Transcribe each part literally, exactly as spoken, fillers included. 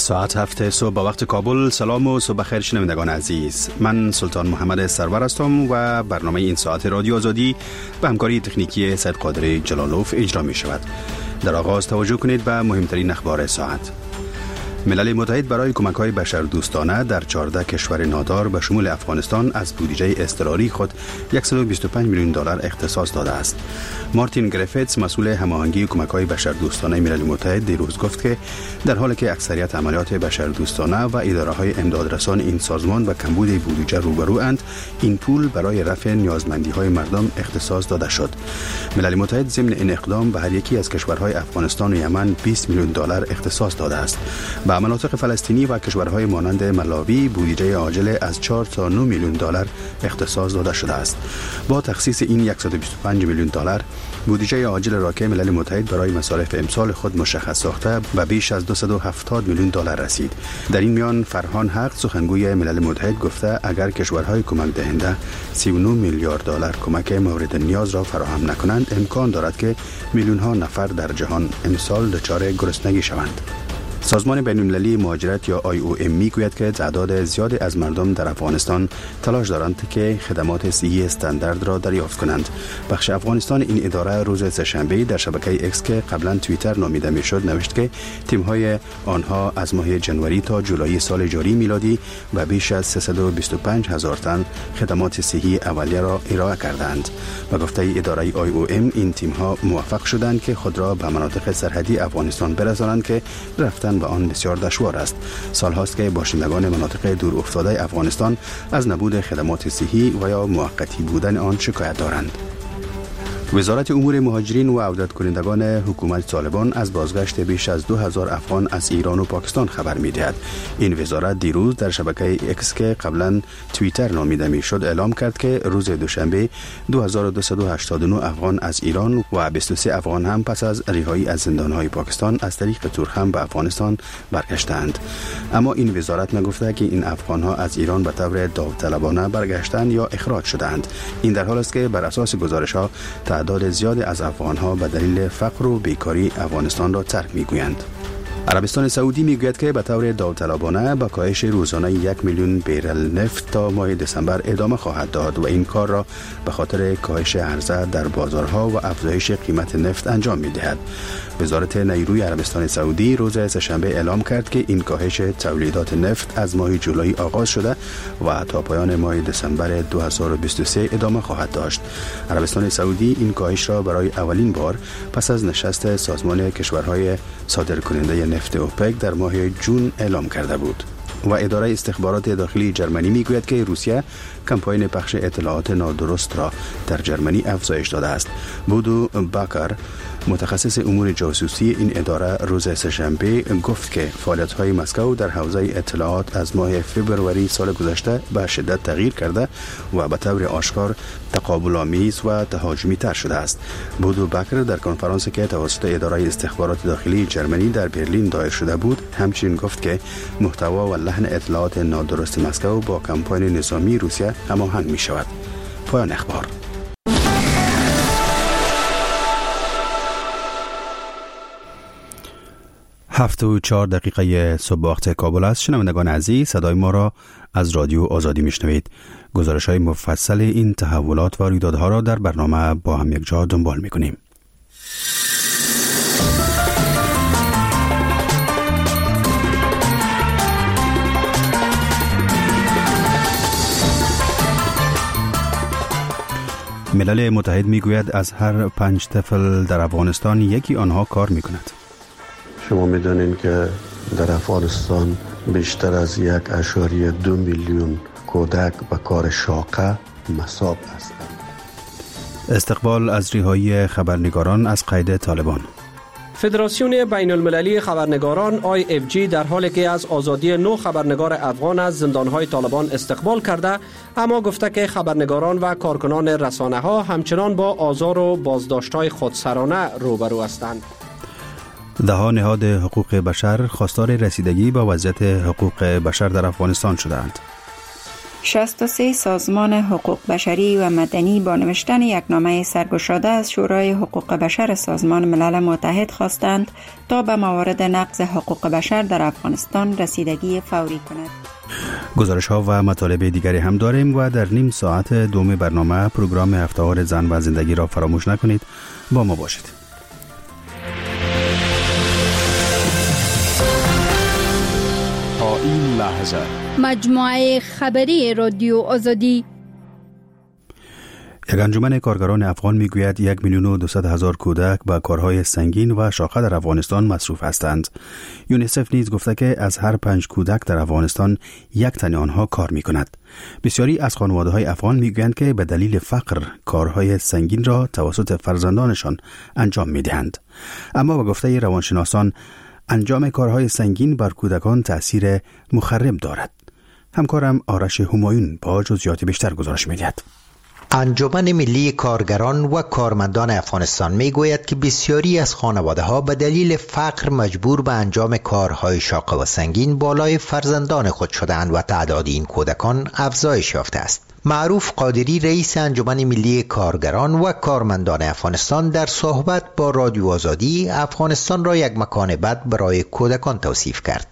ساعت هفت صبح با وقت کابل. سلام و صبح خیر شنوندگان عزیز. من سلطان محمد سرور هستم و برنامه این ساعت رادیو آزادی به همکاری تکنیکی سید قادری جلالوف اجرا می شود. در آغاز توجه کنید به مهمترین اخبار ساعت. ملل متحد برای کمک‌های بشردوستانه در چهارده کشور نادار به شمول افغانستان از بودجه اضطراری خود صد و بیست و پنج میلیون دلار اختصاص داده است. مارتین گریفیتس مسئول هماهنگی کمک‌های بشردوستانه ملل متحد دیروز گفت که در حالی که اکثریت عملیات بشردوستانه و اداره‌های امدادرسان این سازمان به کمبود بودجه روبروند، این پول برای رفع نیازمندی‌های مردم اختصاص داده شد. ملل متحد ضمن این اقدام به هر یکی از کشورهای افغانستان و یمن بیست میلیون دلار اختصاص داده است. به مناطق فلسطینی و کشورهای مانند ملاوی بودجه عاجل از چهار تا نه میلیون دلار اختصاص داده شده است. با تخصیص این صد و بیست و پنج میلیون دلار، بودجه عاجل را که ملل متحد برای مصارف امسال خود مشخص ساخته به بیش از دویست و هفتاد میلیون دلار رسید. در این میان فرهان حق سخنگوی ملل متحد گفته اگر کشورهای کمک دهنده سی و نه میلیارد دلار کمک مورد نیاز را فراهم نکنند، امکان دارد که میلیون ها نفر در جهان امسال دچار گرسنگی شوند. سازمان بین‌المللی مهاجرت یا آی او ام میگوید که تعداد زیادی از مردم در افغانستان تلاش دارند که خدمات صحی استاندارد را دریافت کنند. بخش افغانستان این اداره روز سه‌شنبه در شبکه ایکس که قبلا توییتر نامیده میشد نوشت که تیم‌های آنها از ماه جنوری تا جولای سال جاری میلادی و بیش از سیصد و بیست و پنج هزار تن خدمات صحی اولیه را ارائه کردند. به گفته اداره آی او ام این تیم‌ها موفق شدند که خود را به مناطق سرحدی افغانستان برسانند که رفتن به آن بسیار دشوار است. سال هاست که باشندگان مناطق دور افتاده افغانستان از نبود خدمات صحی و یا موقتی بودن آن شکایت دارند. وزارت امور مهاجرین و عودت کنندگان حکومت طالبان از بازگشت بیش از دو هزار افغان از ایران و پاکستان خبر می‌دهد. این وزارت دیروز در شبکه ایکس که قبلا توییتر نامیده میشد اعلام کرد که روز دوشنبه دو هزار و دویست و هشتاد و نه افغان از ایران و بیست و سه افغان هم پس از رهایی از زندان‌های پاکستان از طریق تورخم به افغانستان برگشتند. اما این وزارت نگفته که این افغان‌ها از ایران به طور داوطلبانه برگشتند یا اخراج شدند. این در حالی است که بر اساس گزارش‌ها تعداد زیادی از افغان‌ها به دلیل فقر و بیکاری افغانستان را ترک می‌گویند. عربستان سعودی میگوید که به طور داوطلبانه به کاهش روزانه یک میلیون بیرل نفت تا ماه دسامبر ادامه خواهد داد و این کار را به خاطر کاهش عرضه در بازارها و افزایش قیمت نفت انجام می‌دهد. وزارت نیروی عربستان سعودی روز سه‌شنبه اعلام کرد که این کاهش تولیدات نفت از ماه جولای آغاز شده و تا پایان ماه دسامبر دو هزار و بیست و سه ادامه خواهد داشت. عربستان سعودی این کاهش را برای اولین بار پس از نشست سازمان کشورهای صادرکننده نفت اوپک در ماه جون اعلام کرده بود. و اداره استخبارات داخلی جرمنی میگوید که روسیه کمپاین پخش اطلاعات نادرست را در جرمنی افزایش داده است. بودو باکر متخصص امور جاسوسی این اداره روز سه‌شنبه گفت که فعالیت‌های مسکو در حوزه اطلاعات از ماه فوریه سال گذشته به شدت تغییر کرده و به طور آشکار تقابل‌آمیز و تهاجمی تر شده است. بودو باکر در کنفرانسی که توسط اداره استخبارات داخلی جرمنی در برلین دایر شده بود همچنین گفت که محتوا و لحن اطلاعات نادرست مسکو با کمپاین نظامی روسیه هماهنگ می شود. پایان اخبار. هفت و چهار دقیقه صبح وقت کابل است. شنوندگان عزیز، صدای ما را از رادیو آزادی میشنوید. گزارش های مفصل این تحولات و رویدادها را در برنامه با هم یک جا دنبال میکنیم. ملل متحد میگوید از هر پنج طفل در افغانستان یکی آنها کار میکند. شما میدانید که در افغانستان بیشتر از یک اشاریه دو میلیون کودک به کار شاقه مصاب هستند. استقبال از رهایی خبرنگاران از قید طالبان. فدراسیون بین المللی خبرنگاران آی اف جی در حالی که از آزادی نو خبرنگار افغان از زندانهای طالبان استقبال کرده، اما گفته که خبرنگاران و کارکنان رسانه ها همچنان با آزار و بازداشت‌های خودسرانه روبرو هستند. ده‌ها نهاد حقوق بشر خواستار رسیدگی به وضعیت حقوق بشر در افغانستان شدند. شصت و سه سازمان حقوق بشری و مدنی با نوشتن یک نامه سرگشاده از شورای حقوق بشر سازمان ملل متحد خواستند تا به موارد نقض حقوق بشر در افغانستان رسیدگی فوری کند. گزارش ها و مطالب دیگری هم داریم و در نیم ساعت دوم برنامه پروگرام هفته‌وار زن و زندگی را فراموش نکنید. با ما باشید. تا این لحظه مجموعه خبری رادیو آزادی. یک انجمن کارگران افغان میگوید یک میلیون و دویست هزار کودک به کارهای سنگین و شاقه در افغانستان مصروف هستند. یونیسف نیز گفته که از هر پنج کودک در افغانستان یک تن آنها کار می کند. بسیاری از خانواده‌های افغان میگویند که به دلیل فقر کارهای سنگین را توسط فرزندانشان انجام میدهند. اما به گفته روانشناسان انجام کارهای سنگین بر کودکان تأثیر مخرب دارد. همکارم آرش همایون با جزئیات بیشتر گزارش می‌دهد. انجمن ملی کارگران و کارمندان افغانستان میگوید که بسیاری از خانواده‌ها به دلیل فقر مجبور به انجام کارهای شاق و سنگین بالای فرزندان خود شده‌اند و تعداد این کودکان افزایش یافته است. معروف قادری رئیس انجمن ملی کارگران و کارمندان افغانستان در صحبت با رادیو آزادی افغانستان را یک مکان بد برای کودکان توصیف کرد.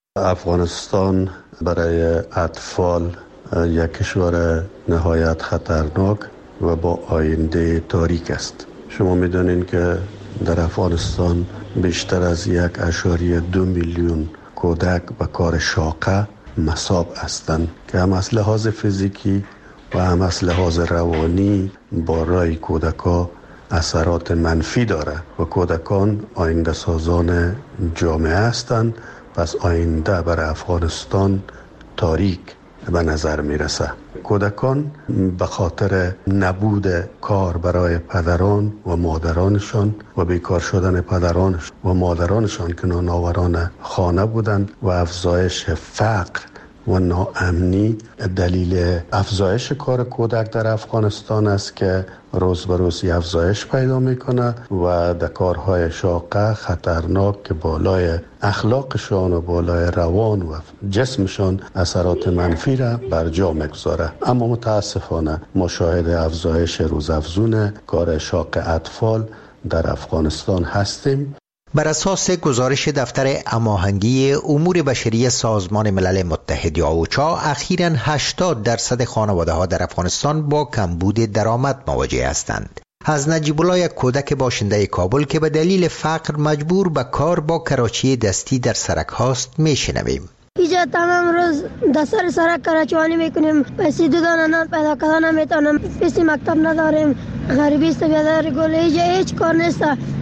افغانستان برای اطفال یک کشور نهایت خطرناک و با آینده تاریک است. شما می‌دانید که در افغانستان بیشتر از یک اشاری دو میلیون کودک به کار شاقه مصاب هستند که هم از لحاظ فیزیکی و هم از لحاظ روانی برای کودکان اثرات منفی داره و کودکان آینده سازان جامعه هستند. پس آینده برای افغانستان تاریک به نظر میرسه. کودکان به خاطر نبود کار برای پدران و مادرانشان و بیکار شدن پدران و مادرانشان که نانآوران خانه بودند و افزایش فقر و ناامنی دلیل افزایش کار کودک در افغانستان است که روز به روز افزایش پیدا میکنه و در کارهای شاقه خطرناک که بالای اخلاقشان و بالای روان و جسمشان اثرات منفی را بر جا میگذاره. اما متاسفانه مشاهده افزایش روزافزون کار شاق اطفال در افغانستان هستیم. بر اساس گزارش دفتر هماهنگی امور بشری سازمان ملل متحد یا اوچا اخیراً هشتاد درصد خانواده‌ها در افغانستان با کمبود درآمد مواجه هستند. از نجیب الله یک کودک باشنده کابل که به دلیل فقر مجبور به کار با کراچی دستی در سرک هاست میشنویم. اینجا تمام روز دستر سرک کراچوانی میکنیم، پیسی دو دانه پیدا کردن نمیتونم، پیسی مکتب نداریم، غریبی است بیادر گله اینجا هیچ کار نیست.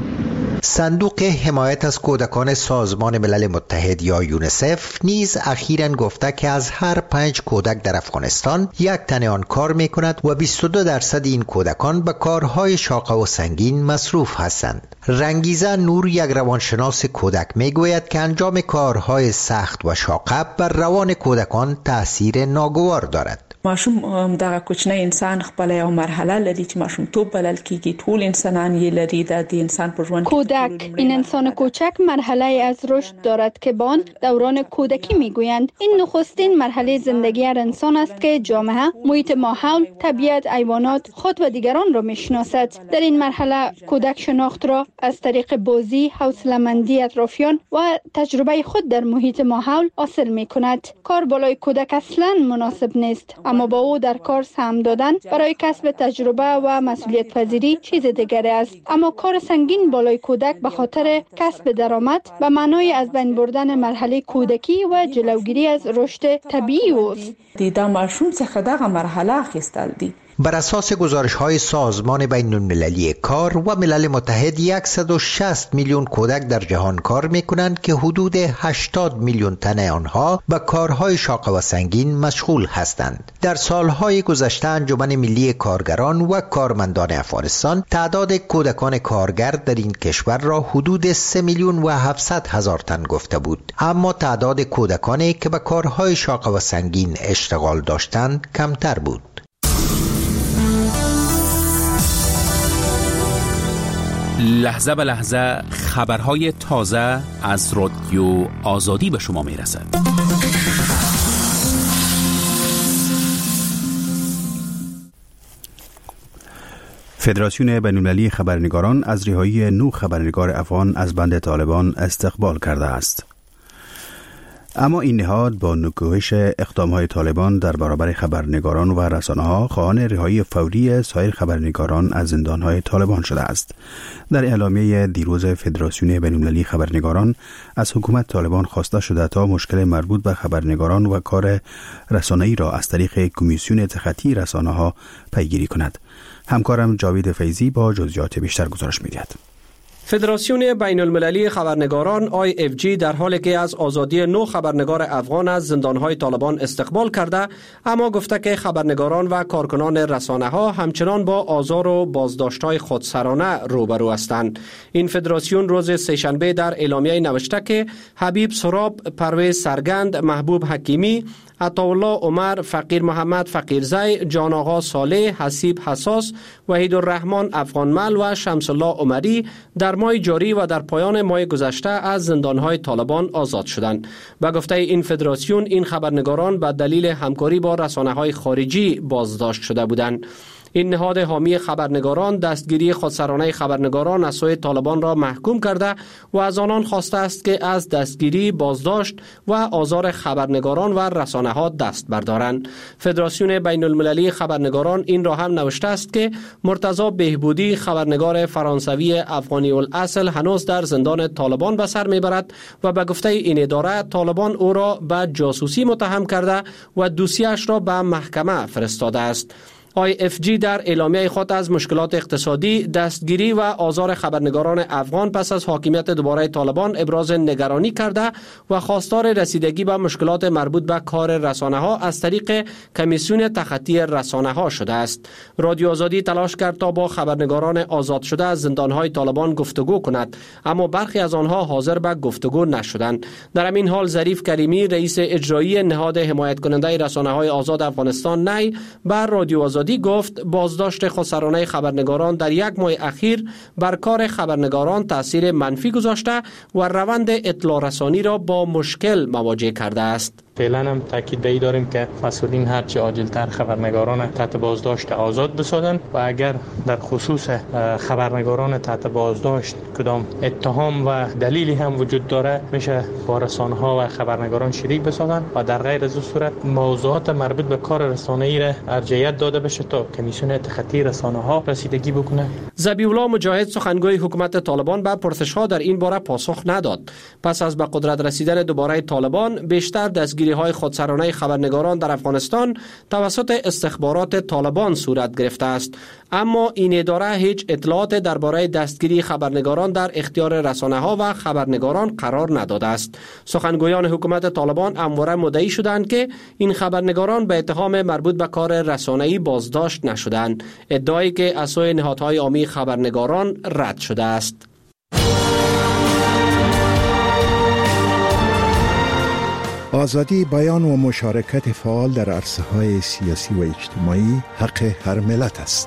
صندوق حمایت از کودکان سازمان ملل متحد یا یونیسف نیز اخیراً گفته که از هر پنج کودک در افغانستان یک تن آن کار میکند و بیست و دو درصد این کودکان به کارهای شاق و سنگین مصروف هستند. رنگیزه نور یک روانشناس کودک میگوید که انجام کارهای سخت و شاق بر روان کودکان تأثیر ناگوار دارد. ماشوم دغه کوچنی انسان خپل یو مرحله لري چې ماشوم توپ بلل کیږي، ټول انسانان یې لري. د دې انسان پر ژوند کودک، این انسان کوچک مرحله از رشد دارد که به آن دوران کودکی میگویند. این نخستین مرحله زندگی هر انسان است که جامعه، محیط ماحول، طبیعت، حیوانات، خود و دیگران را میشناسد. در این مرحله کودک شناخت را از طریق بازی، حوصله‌مندی اطرافیان و تجربه خود در محیط ماحول حاصل میکند. کار بالای کودک اصلا مناسب نیست، اما با او در کار سهم دادن برای کسب تجربه و مسئولیت پذیری چیز دیگری است. اما کار سنگین بالای کودک به خاطر کسب درآمد به معنای از بین بردن مرحله کودکی و جلوگیری از رشد طبیعی اوست. دیدم ماشوم څخه دغه مرحله اخیستل دي. بر اساس گزارش‌های سازمان بین المللی کار و ملل متحد صد و شصت میلیون کودک در جهان کار می‌کنند که حدود هشتاد میلیون تن آنها به کارهای شاق و سنگین مشغول هستند. در سالهای گذشته انجمن ملی کارگران و کارمندان افغانستان تعداد کودکان کارگر در این کشور را حدود سه میلیون و هفتصد هزار تن گفته بود، اما تعداد کودکانی که به کارهای شاق و سنگین اشتغال داشتند کمتر بود. لحظه به لحظه خبرهای تازه از رادیو آزادی به شما می رسد. فدراسیون بین‌المللی خبرنگاران از رهایی نه خبرنگار افغان از بند طالبان استقبال کرده است. اما این نهاد با نکوهش اقدام‌های طالبان در برابر خبرنگاران و رسانه‌ها خواهان رهایی فوری سایر خبرنگاران از زندان‌های طالبان شده است. در اعلامیه دیروز فدراسیون بین‌المللی خبرنگاران از حکومت طالبان خواسته شده تا مشکل مربوط به خبرنگاران و کار رسانه‌ای را از طریق کمیسیون تخطی رسانه‌ها پیگیری کند. همکارم جاوید فیضی با جزئیات بیشتر گزارش می‌دهد. فدراسیون بین المللی خبرنگاران آی اف جی در حالی که از آزادی نو خبرنگار افغان از زندانهای طالبان استقبال کرده، اما گفته که خبرنگاران و کارکنان رسانه ها همچنان با آزار و بازداشت‌های خودسرانه روبرو هستند. این فدراسیون روز سه‌شنبه در اعلامیه نوشته که حبیب سراب، پرویز سرگند، محبوب حکیمی، عطاالله عمر، فقیر محمد فقیرزی، جان آقا صالح، حسیب حساس، وحید الرحمن افغانمل و شمس الله عمری در ماه جاری و در پایان ماه گذشته از زندانهای طالبان آزاد شدند. به گفته این فدراسیون، این خبرنگاران به دلیل همکاری با رسانه‌های خارجی بازداشت شده بودند. این نهاد حامی خبرنگاران دستگیری خودسرانه خبرنگاران از سوی طالبان را محکوم کرده و از آنان خواسته است که از دستگیری، بازداشت و آزار خبرنگاران و رسانه ها دست بردارند. فدراسیون بین المللی خبرنگاران این را هم نوشته است که مرتضی بهبودی، خبرنگار فرانسوی افغانی الاصل، هنوز در زندان طالبان به سر میبرد و به گفته این اداره طالبان او را به جاسوسی متهم کرده و دوسیه‌اش را به محکمه فرستاده است. آی اف جی در اعلامیه خود از مشکلات اقتصادی، دستگیری و آزار خبرنگاران افغان پس از حاکمیت دوباره طالبان ابراز نگرانی کرده و خواستار رسیدگی به مشکلات مربوط به کار رسانه ها از طریق کمیسیون تخطی رسانه ها شده است. رادیو آزادی تلاش کرد تا با خبرنگاران آزاد شده از زندانهای طالبان گفتگو کند، اما برخی از آنها حاضر به گفتگو نشدند. در همین حال ظریف کریمی، رئیس اجرایی نهاد حمایت کننده رسانه های آزاد افغانستان نی، بر رادیو آزادی گفت بازداشت خودسرانه خبرنگاران در یک ماه اخیر بر کار خبرنگاران تاثیر منفی گذاشته و روند اطلاع رسانی را با مشکل مواجه کرده است. فعلا هم تاکید به این داریم که مسئولین هرچه عاجلتر خبرنگاران تحت بازداشت آزاد بسازند و اگر در خصوص خبرنگاران تحت بازداشت کدام اتهام و دلیلی هم وجود داره میشه با رسانه ها و خبرنگاران شریک بسازند و در غیر از این صورت موضوعات مربوط به کار رسانه‌ای را ارجحیت داده بشه تا کمیسیون تخطی رسانه ها رسیدگی بکنه. ذبیح الله مجاهد، سخنگوی حکومت طالبان، به پرسش ها در این باره پاسخ نداد. پس از به قدرت رسیدن دوباره طالبان، بیشتر دستگیری های خودسرانه خبرنگاران در افغانستان توسط استخبارات طالبان صورت گرفته است، اما این اداره هیچ اطلاعات درباره دستگیری خبرنگاران در اختیار رسانه ها و خبرنگاران قرار نداده است. سخنگویان حکومت طالبان همواره مدعی شدند که این خبرنگاران به اتهام مربوط به کار رسانه‌ای بازداشت نشدند، ادعایی که از سوی نهادهای عامی خبرنگاران رد شده است. آزادی بیان و مشارکت فعال در عرصه‌های سیاسی و اجتماعی حق هر ملت است.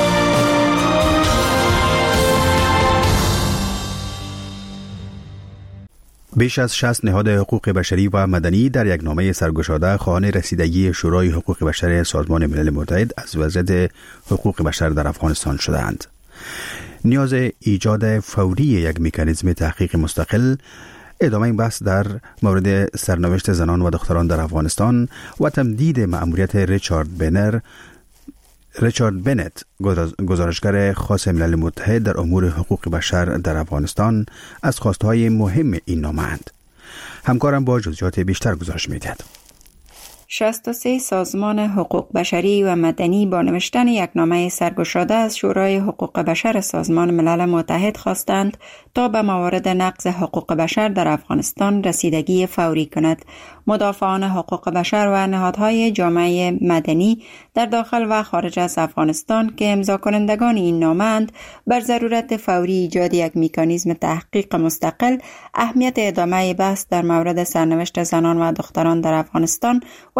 بیش از شصت نهاد حقوق بشری و مدنی در یک نامه سرگشاده خواهان رسیدگی شورای حقوق بشر سازمان ملل متحد از وضعیت حقوق بشر در افغانستان شده‌اند. نیاز ایجاد فوری یک مکانیزم تحقیق مستقل، ادامه این بحث در مورد سرنوشت زنان و دختران در افغانستان و تمدید مأموریت ریچارد بنر ریچارد بنت، گزارشگر خاص ملل متحد در امور حقوق بشر در افغانستان، از خواستهای مهم این نامه اند. همکارم با جزئیات بیشتر گزارش می‌دهد. شصت و سه سازمان حقوق بشری و مدنی با نوشتن یک نامه سرگشاده از شورای حقوق بشر سازمان ملل متحد خواستند تا به موارد نقض حقوق بشر در افغانستان رسیدگی فوری کند. مدافعان حقوق بشر و نهادهای جامعه مدنی در داخل و خارج از افغانستان که امضا کنندگان این نامه اند، بر ضرورت فوری ایجاد یک مکانیزم تحقیق مستقل، اهمیت ادامه بحث در مورد سرنوشت زنان و دختران در افغانستان و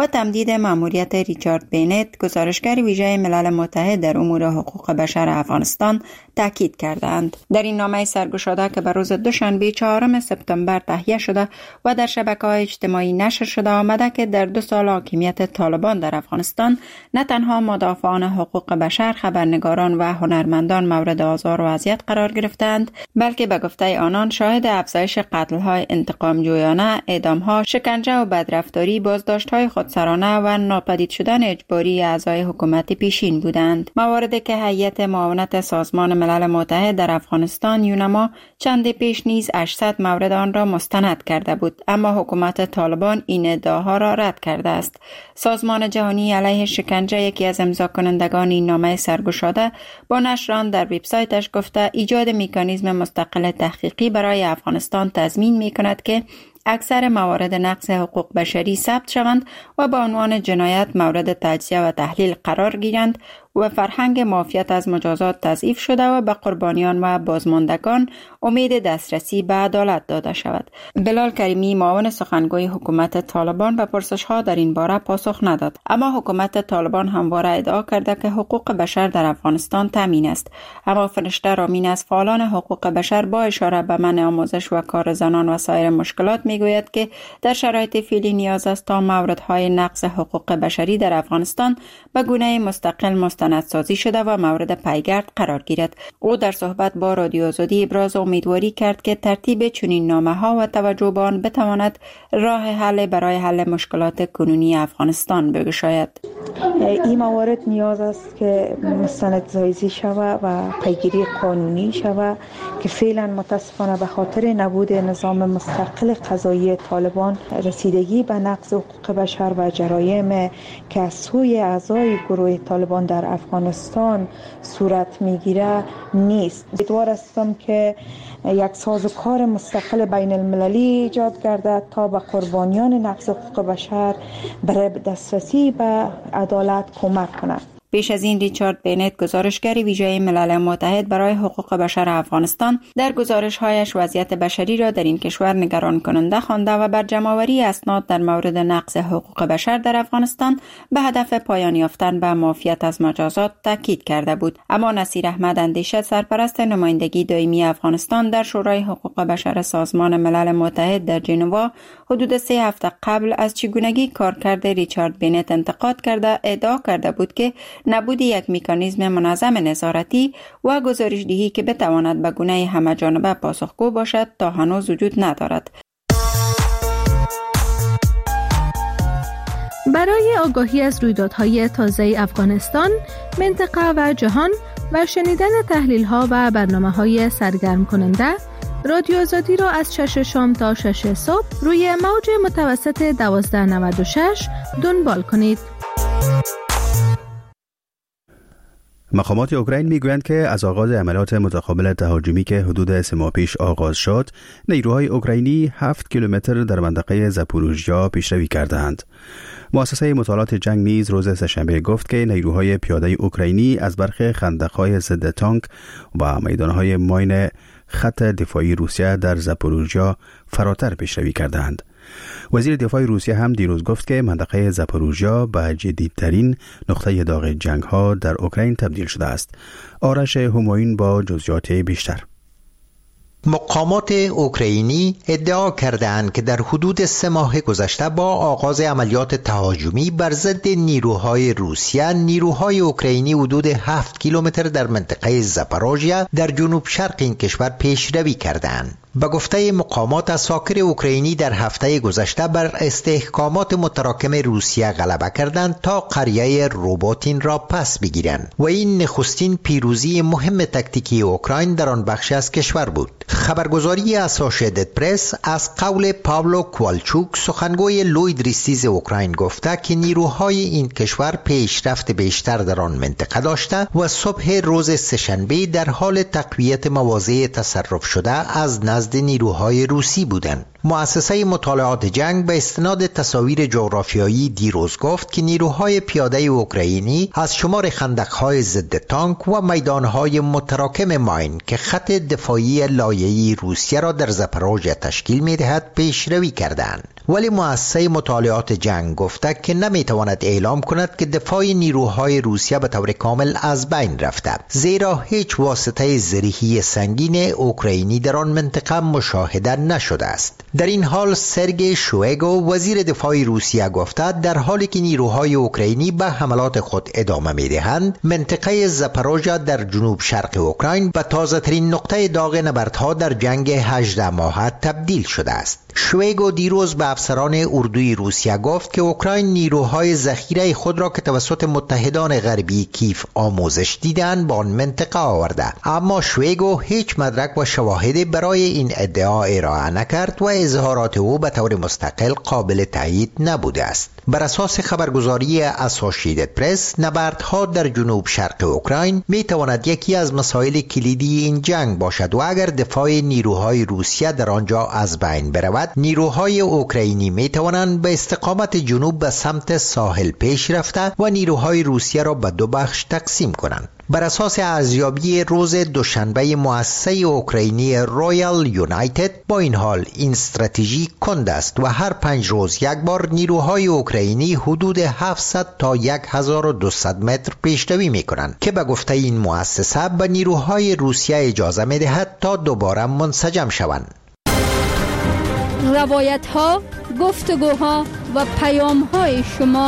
و تمدید مأموریت ریچارد بینت، گزارشگر ویژه ملل متحد در امور حقوق بشر افغانستان، تاکید کردند. در این نامه سرگشاده که بر روز دوشنبه چهارم سپتامبر تهیه شده و در شبکه‌های اجتماعی نشر شده آمده که در دو سال حاکمیت طالبان در افغانستان نه تنها مدافعان حقوق بشر، خبرنگاران و هنرمندان مورد آزار و اذیت قرار گرفتند، بلکه به گفته آنان شاهد افزایش قتل‌های انتقام جویانه، اعدام‌ها، شکنجه و بدرفتاری، بازداشت‌های خودسرانه و ناپدید شدن اجباری اعضای حکومت پیشین بودند. مواردی که هیئت معاونت سازمان ملل متحد در افغانستان یونما چند پیش نیز هشتصد مورد آن را مستند کرده بود، اما حکومت طالبان این ادعاها را رد کرده است. سازمان جهانی علیه شکنجه، یکی از امضا کنندگان این نامه سرگشاده، با نشر آن در وبسایتش گفته ایجاد مکانیزم مستقل تحقیقی برای افغانستان تضمین می‌کند که اکثر موارد نقض حقوق بشری ثبت شوند و با عنوان جنایت مورد تجزیه و تحلیل قرار گیرند و فرهنگ معافیت از مجازات تضعیف شده و به قربانیان و بازماندگان امید دسترسی به عدالت داده شود. بلال کریمی، معاون سخنگوی حکومت طالبان، به پرسش‌ها در این باره پاسخ نداد، اما حکومت طالبان همواره ادعا کرده که حقوق بشر در افغانستان تامین است. اما فرشته رامین از فعالان حقوق بشر با اشاره به منع آموزش و کار زنان و سایر مشکلات میگوید که در شرایط فعلی نیاز است تا موردهای نقض حقوق بشری در افغانستان به گونه مستقل مستندسازی شده و مورد پیگرد قرار گیرد. او در صحبت با رادیو آزادی ابراز امیدواری کرد که ترتیب چنین نامه‌ها و توجه به آن بتواند راه حل برای حل مشکلات کنونی افغانستان بگشاید. این موارد نیاز است که مستندسازی شود و پیگیری قانونی شود که فعلا متاسفانه به خاطر نبود نظام مستقل قضایی طالبان رسیدگی به نقض حقوق بشر و جرایم که از سوی اعضای گروه طالبان در افغانستان صورت میگیره نیست. امیدوار هستم که یک سازوکار مستقل بین المللی ایجاد گردد تا به قربانیان نقض حقوق بشر برای دسترسی به عدالت کمک کند. پیش از این ریچارد بینت، گزارشگر ویژه ملل متحد برای حقوق بشر افغانستان، در گزارش‌هایش وضعیت بشری را در این کشور نگران کننده خوانده و بر جمع‌آوری اسناد در مورد نقض حقوق بشر در افغانستان به هدف پایان یافتن به معافیت از مجازات تاکید کرده بود. اما نصیر احمد اندیشه، سرپرست نمایندگی دائمی افغانستان در شورای حقوق بشر سازمان ملل متحد در ژنوا، حدود سه هفته قبل از چگونگی کارکرد ریچارد بینت انتقاد کرده ادعا کرده بود که نبود یک مکانیزم منظم نظارتی و گزارش‌دهی که بتواند به گونه همه‌جانبه پاسخگو باشد تا هنوز وجود ندارد. برای آگاهی از رویدادهای تازه افغانستان، منطقه و جهان و شنیدن تحلیل‌ها و برنامه‌های سرگرم کننده، رادیو آزادی را از شش شام تا شش صبح روی موج متوسط دوازده نود و شش دنبال کنید. مقامات اوکراین میگویند که از آغاز عملیات متقابل تهاجمی که حدود سه ماه پیش آغاز شد، نیروهای اوکراینی هفت کیلومتر در منطقه زاپوروژیا پیشروی کردند. مؤسسه مطالعات جنگ نیز روز سه‌شنبه گفت که نیروهای پیاده اوکراینی از برخی خندق‌های ضد تانک و میدان‌های ماین خط دفاعی روسیه در زاپوروژیا فراتر پیشروی کردند. وزیر دفاع روسیه هم دیروز گفت که منطقه زاپوروژیا به جدیدترین نقطه داغ جنگ‌ها در اوکراین تبدیل شده است. آرش همایون با جزئیات بیشتر. مقامات اوکراینی ادعا کردند که در حدود سه ماه گذشته با آغاز عملیات تهاجمی بر ضد نیروهای روسیه، نیروهای اوکراینی حدود هفت کیلومتر در منطقه زاپوروژیا در جنوب شرق این کشور پیشروی کردند. به گفته مقامات، اساکر اوکراینی در هفته گذشته بر استحکامات متراکم روسیه غلبه کردند تا قریه روباتین را پس بگیرند و این نخستین پیروزی مهم تاکتیکی اوکراین در آن بخش از کشور بود. خبرگزاری اسوسییتد پرس از قول پاولو کوالچوک، سخنگوی لوید ریستیز اوکراین، گفته که نیروهای این کشور پیشرفت بیشتر در آن منطقه داشته و صبح روز سه‌شنبه در حال تقویت مواضع تصرف شده از نزد نیروهای روسی بودند. مؤسسه مطالعات جنگ به استناد تصاویر جغرافیایی دیروز گفت که نیروهای پیاده اوکراینی از شمار خندق‌های ضد تانک و میدانهای متراکم ماین که خط دفاعی لایه‌ای هسته‌ای روسیه را در زاپاروژیا تشکیل می‌دهد پیشروی کردند. ولی مؤسسه مطالعات جنگ گفته که نمی‌تواند اعلام کند که دفاع نیروهای روسیه به طور کامل از بین رفته، زیرا هیچ واسطه زرهی سنگین اوکراینی در آن منطقه مشاهده نشده است. در این حال سرگئی شویگو وزیر دفاع روسیه گفته در حالی که نیروهای اوکراینی به حملات خود ادامه می‌دهند، منطقه زاپاروژیا در جنوب شرق اوکراین به تازه‌ترین نقطه داغ نبردها در جنگ هجده ماهه تبدیل شده است. شویگو دیروز به افسران اردوی روسیه گفت که اوکراین نیروهای ذخیره خود را که توسط متحدان غربی کیف آموزش دیدند به آن منطقه آورده، اما شویگو هیچ مدرک و شواهدی برای این ادعا ارائه نکرد و اظهارات او به طور مستقل قابل تایید نبوده است. بر اساس خبرگزاری اسوسییتد پرس، نبردها در جنوب شرق اوکراین می تواند یکی از مسائل کلیدی این جنگ باشد و اگر دفاع نیروهای روسیه در آنجا از بین برود، نیروهای اوکراینی می توانند به استقامت جنوب به سمت ساحل پیش رفته و نیروهای روسیه را به دو بخش تقسیم کنند. بر اساس ارزیابی روز دوشنبه مؤسسه اوکراینی رویال یونایتد، با این حال این استراتژی کند است و هر پنج روز یک بار نیروهای اوکراینی حدود هفتصد تا هزار و دویست متر پیشروی می کنند که به گفته این مؤسسه به نیروهای روسیه اجازه می دهد تا دوباره منسجم شوند. روایت ها، گفتگوها و پیام های شما.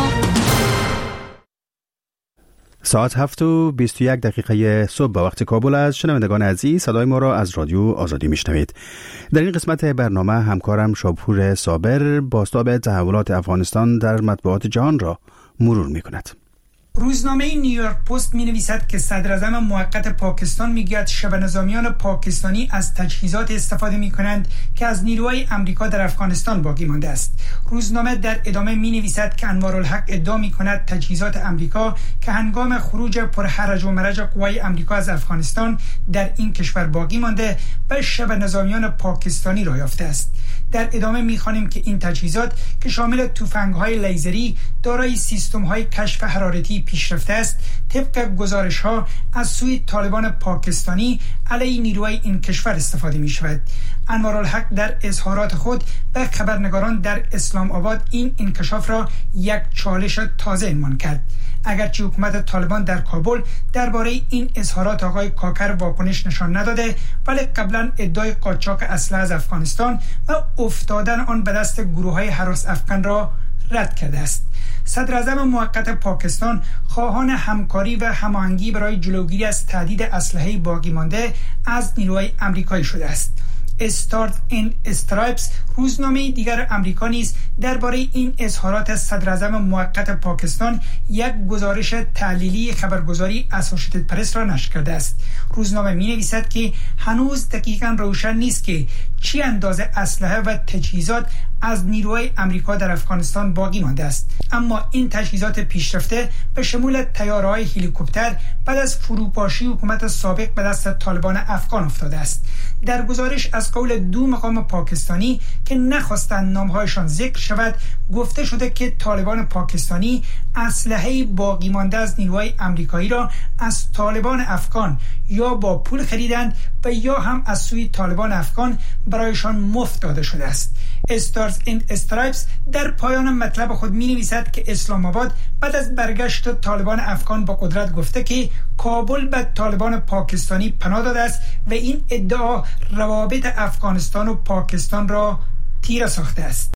ساعت هفت و بیست و یک دقیقه صبح به وقت کابل از شنوندگان عزیز صدای ما را از رادیو آزادی میشنوید. در این قسمت برنامه همکارم شاپور صابر بازتاب تحولات افغانستان در مطبوعات جهان را مرور میکند. روزنامه نیویورک پست می نویسد که صدر اعظم موقت پاکستان می گوید شبه نظامیان پاکستانی از تجهیزات استفاده می کنند که از نیروهای امریکا در افغانستان باقی مانده است. روزنامه در ادامه می نویسد که انوارالحق ادعا می کند تجهیزات امریکا که هنگام خروج پرحرج و مرج قوای امریکا از افغانستان در این کشور باقی مانده و شبه نظامیان پاکستانی را یافته است. در ادامه می‌خوانیم که این تجهیزات که شامل تفنگ‌های لیزری دارای سیستم‌های کشف حرارتی پیشرفته است، طبق گزارش‌ها از سوی طالبان پاکستانی علیه نیروهای این کشور استفاده می‌شود. انوارالحق در اظهارات خود به خبرنگاران در اسلام آباد این انکشاف را یک چالش تازه عنوان کرد. اگرچه حکومت طالبان در کابل درباره این اظهارات آقای کاکر واکنش نشان نداده، ولی قبلا ادعای قاچاق اسلحه از افغانستان و افتادن آن به دست گروه‌های هراس افغان را رد کرده است. صدر اعظم موقت پاکستان خواهان همکاری و هماهنگی برای جلوگیری از تهدید اسلحه باقی مانده از نیروهای آمریکایی شده است. استارز اند استرایپس روزنامه دیگر آمریکا نیز درباره این اظهارات صدر اعظم موقت پاکستان یک گزارش تحلیلی خبرگزاری اسوسییتد پرس را نشر کرده است. روزنامه می‌نویسد که هنوز دقیقاً روشن نیست که چی اندازه اسلحه و تجهیزات از نیروهای آمریکا در افغانستان باقی مانده است، اما این تجهیزات پیشرفته به شمول طیاره‌های هلیکوپتر بعد از فروپاشی حکومت سابق به دست طالبان افغان افتاده است. در گزارش از قول دو مقام پاکستانی که نخواستند نامهایشان ذکر شود گفته شده که طالبان پاکستانی اسلحه باقی مانده از نیروهای آمریکایی را از طالبان افغان یا با پول خریدند و یا هم از سوی طالبان افغان برایشان مفت داده شده است. استارز اند استرایپس در پایان مطلب خود می نویسد که اسلام آباد بعد از برگشت طالبان افغان با قدرت گفته که کابل به طالبان پاکستانی پناه داده است و این ادعا روابط افغانستان و پاکستان را تیره ساخته است.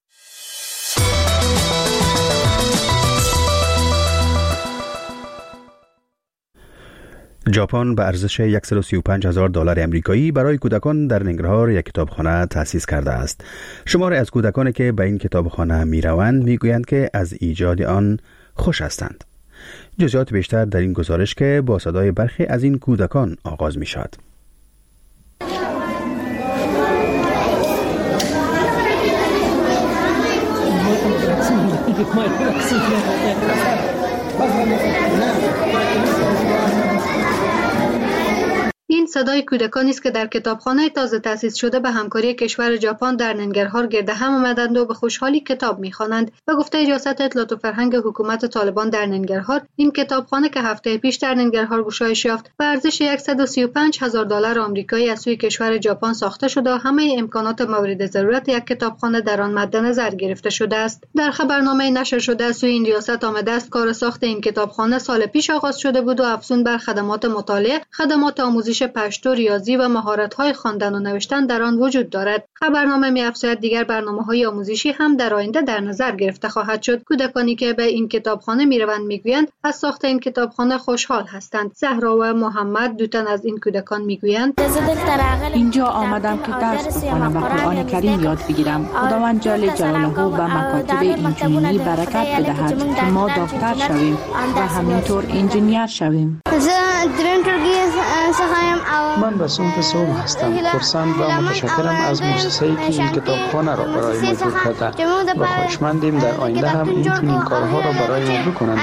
ژاپن به ارزش صد و سی و پنج هزار دلار آمریکایی برای کودکان در ننگرهار یک کتابخانه تأسیس کرده است. شماری از کودکانی که به این کتابخانه میروند میگویند که از ایجاد آن خوش هستند. جزئیات بیشتر در این گزارش که با صدای برخی از این کودکان آغاز می شود. این صدای کودکانی است که در کتابخانه تازه تأسیس شده به همکاری کشور ژاپن در ننگرهار گرد هم آمدند و به خوشحالی کتاب می‌خوانند. به گفته ریاست اطلاعات و فرهنگ حکومت طالبان در ننگرهار، این کتابخانه که هفته پیش در ننگرهار گشایش یافت، به ارزش صد و سی و پنج هزار دلار آمریکایی از سوی کشور ژاپن ساخته شده و همه امکانات مورد ضرورت یک کتابخانه در آن مد نظر گرفته شده است. در خبرنامه نشر شده از سوی این ریاست آمده است کار ساخت این کتابخانه سال پیش آغاز شده بود و افزون بر خدمات مطالعه، خدمات آموزش پشتو، ریاضی و مهارت‌های خواندن و نوشتن در آن وجود دارد. خبرنامه می‌افزاید دیگر برنامه‌های آموزشی هم در آینده در نظر گرفته خواهد شد. کودکانی که به این کتابخانه می‌روند می‌گویند از ساخت این کتابخانه خوشحال هستند. زهرا و محمد دو تن از این کودکان می‌گویند اینجا آمدم که درس بخوانم و قرآن کریم یاد بگیرم. خداوند جل جلاله به مکاتب اینجوری برکت بدهد که ما دکتر شویم و همینطور انجینیر شویم. من بسوم پسوم هستم. خرسند و متشکرم از مؤسسه‌ای که این کتابخانه را برای ما جور کرده و خوشمندیم در آینده هم این چنین کارها را برای ما بکنند.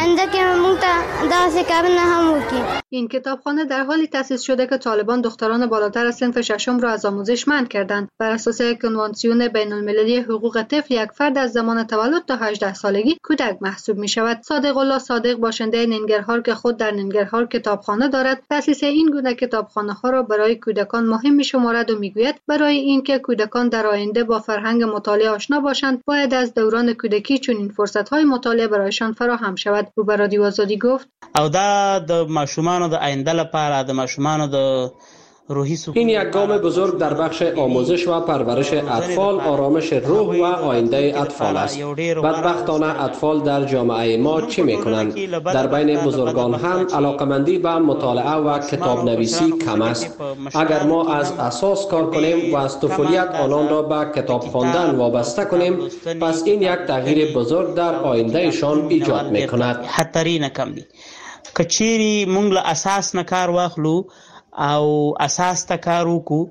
این کتابخانه در حالی تأسیس شده که طالبان دختران بالاتر از صنف ششم را از آموزش منع کردند. بر اساس کنوانسیون بین‌المللی حقوق طفل، یک فرد از زمان تولد تا هجده سالگی کودک محسوب می شود. صادق الله صادق، باشنده ننگرهار که خود در ننگرهار کتابخانه دارد، تأسیس این گونه کتابخانه ها را برای کودکان مهم می شمارد و می گوید برای اینکه کودکان در آینده با فرهنگ مطالعه آشنا باشند، باید از دوران کودکی چنین فرصت های مطالعه برایشان فراهم شود. او به رادیو آزادی گفت او دا د ماشومانو د آینده لپاره د ماشومانو د این یک گام بزرگ در بخش آموزش و پرورش اطفال، آرامش روح و آینده اطفال است. بدبختانه اطفال در جامعه ما چه میکنند؟ در بین بزرگان هم علاقمندی به مطالعه و کتاب نویسی کم است. اگر ما از اساس کار کنیم و از طفولیت آنان را به کتاب خواندن وابسته کنیم، پس این یک تغییر بزرگ در آیندهشان ایجاد میکند. خطری نکم دی کچيري مونږ له اساس نه کار واخلو او اساس ته کار وکړو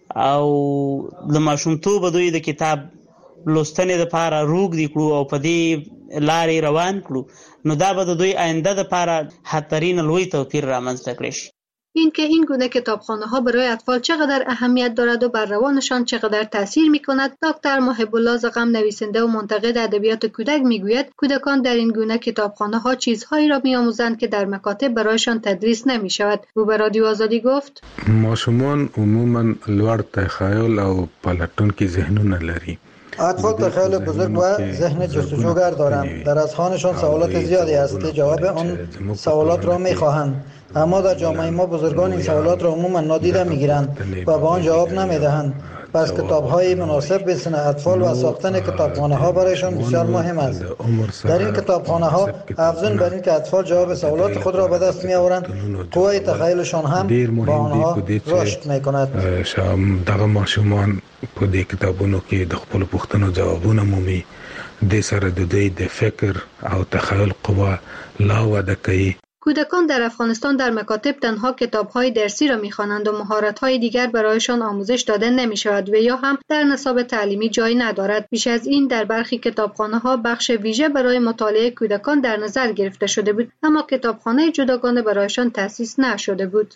او د ماشومتوب دوی د کتاب لوستنې لپاره روږدي کړو او په دې لارې روان کړو، نو دا به د دوی آینده لپاره خطرین لوی توپیر رامنځته کړي شي. این که این گونه کتابخانه ها برای اطفال چقدر اهمیت دارد و بر روانشان چقدر تاثیر می کند، دکتر محب الله زغم، نویسنده و منتقد ادبیات کودک میگوید کودکان در این گونه کتابخانه ها چیزهایی را میآموزند که در مکاتب برایشان تدریس نمی شود. او به رادیو آزادی گفت ماشومان عموما لوړ تخیل او پلټونکي ذهنونه لري. اطفال تخیل بزرگ و ذهن جستجوگر دارند. در اذهانشان سوالات زیادی است که جواب آن سوالات را میخواهند، اما در جامعه ما بزرگان این سوالات را عموما نادیده میگیرند و به آن جواب نمیدهند. پس کتاب‌های مناسب به سن اطفال و ساختن کتابخانه‌ها برایشان بسیار مهم است. در این کتابخانه‌ها افزون بر این که اطفال جواب سوالات خود را به دست می‌آورند، قوه تخیلشان هم با آنها رشد می‌کند. دغه ماشومان په دې کتابونو کې د خپل پوښتنو ځوابونه مومي، د سره د دوی د فکر او تخیل قوه لا وده کوي. کودکان در افغانستان در مکاتب تنها کتاب‌های درسی را می‌خوانند و مهارت‌های دیگر برایشان آموزش داده نمی‌شود و یا هم در نصاب تعلیمی جای ندارد. بیش از این در برخی کتابخانه‌ها بخش ویژه برای مطالعه کودکان در نظر گرفته شده بود، اما کتابخانه جداگانه برایشان تأسیس نشده بود.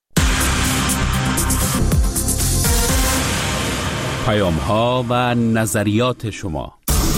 پیام‌ها و نظریات شما.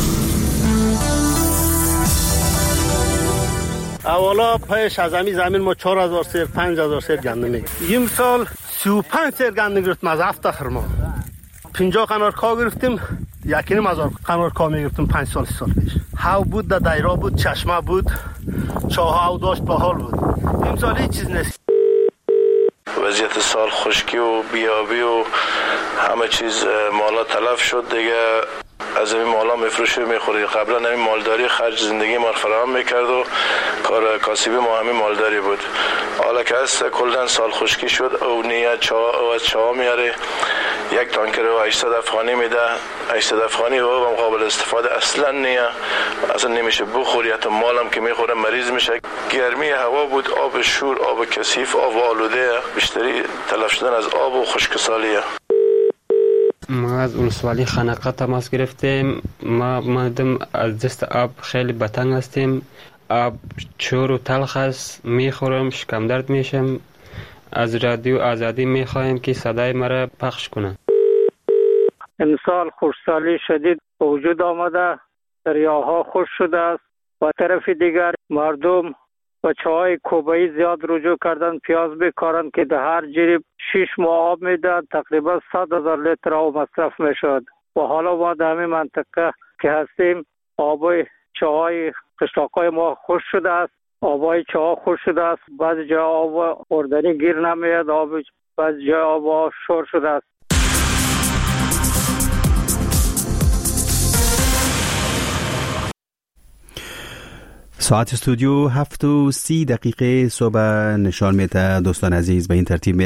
اولا پیش از همین زمین ما چهار هزار سیر پنج هزار سیر گندم میگرفتیم. این سال سی و پنج سیر گندم گرفتیم از هفت خرما. پنجاه قنار کا گرفتیم، یکی نیم هزار قنار کا میگرفتیم پنج سال سی سال پیش. هاو بود، در دایرا بود، چشمه بود، چاه هاو داشت، باحال بود. این سال هیچ چیز نیست. وضعیت سال خشکی و بیابی و همه چیز مالا تلف شد دیگه. از این مالا میفروشه میخوری. قبلا همین مالداری خرج زندگی ما فراهم میکرد و کار کاسبی ما همین مالداری بود. حالا که از کلن سال خشکی شد او نیه چا او از چا میاره یک تانکر و هشتصد افغانی میده. هشتصد افغانی و مقابل استفاده اصلا نیه، اصلا نمیشه بخوری. حتی مالم که میخوره مریض میشه. گرمی هوا بود، آب شور، آب کثیف، آب آلوده، بیشتری تلف شدن از آب و خشکسالیه. ما از ولسوالی خنقه تماس گرفتیم. ما مادم از دست آب خیلی بتنگ هستیم. آب چور و تلخ است، میخورم شکم درد میشم از رادیو آزادی میخواهیم که صدای مرا پخش کنه. امسال خشکسالی شدید به وجود آمده، دریاها خشک شده است و طرف دیگر مردم و چای کوبایی زیاد رجوع کردن پیاز بکارند که در هر جریب شش ماه آب میداد، تقریبا صد هزار لیتر آب مصرف میشد و حالا ما در همین منطقه که هستیم آب چای قشلاقای ما خشک شده است، آبای چاه خشک شده است، بعضی جا آب خوردنی گیر نمیاد، آب بعضی جا آب شور شده است. ساعت استودیو هفت و سی دقیقه صبح نشان میده دوستان عزیز. به این ترتیب